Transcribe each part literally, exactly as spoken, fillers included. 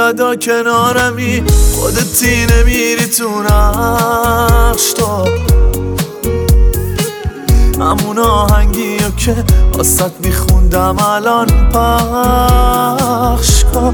ادا کنارمی، خودتی نمیری تو نقش تو، همون آهنگیو که واسط میخوندم الان پخش کن.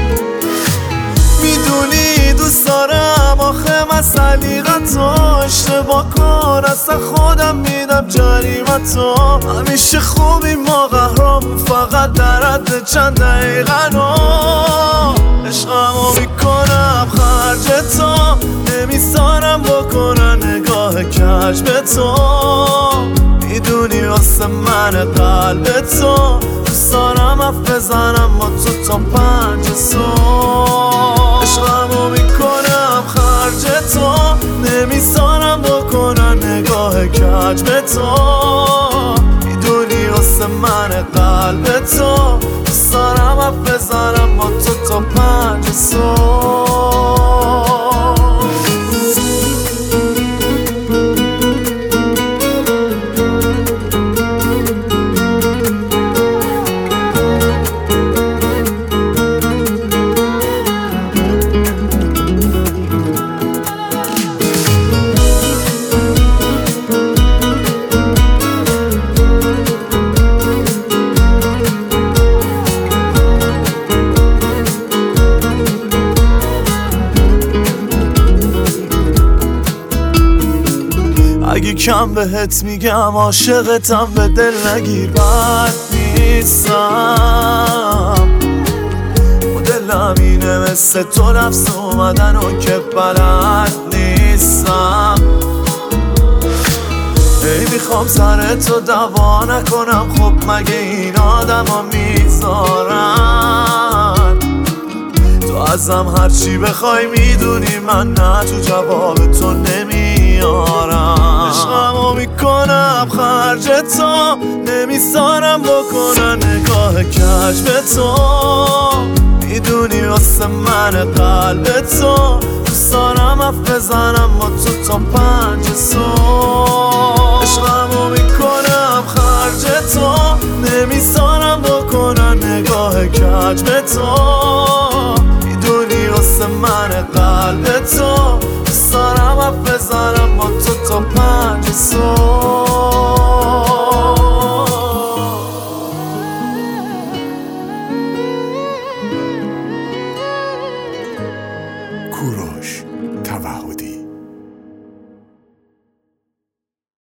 میدونی دوست دارم آخه مسئلیقتو، اشتباه کن اصلا خودم میدم جریمتو. همیشه خوبی ما قهرامون، فقط در حد چند دقیقه نو عشقمو میکنم خرج تو، نمیذارم بکنن نگاه کج به تو. میدونی واسه من قلب تو، دوست دارم اف بزنم با تو تا پنج صبح. عشقمو میکنم خرج تو، نمیذارم بکنن نگاه کج به تو. میدونی واسه من قلب تو، دوست دارم اف بزنم با تو تا پنج صبح. اگه کم بهت میگم عاشقتم، به دل نگیر بد نیستم. مدلم اینه مثل تو نفس اومدن و که بلد نیستم. ای میخوام سرتو دوا نکنم، خب مگه این آدم ها میذارن؟ تو ازم هرچی بخوای میدونی من نه تو جواب تو نمیارم. عشقمو میکنم خرج تو، نمیذارم بکنن نگاه کج به تو. میدونی واسه من قلب تو، دوست دارم اف بزنم با تو تا پنج صبح. عشقمو میکنم خرج تو، نمیذارم بکنن نگاه کج به تو. میدونی واسه من قلب تو، دوست دارم اف بزنم با تو تا پنج صبح.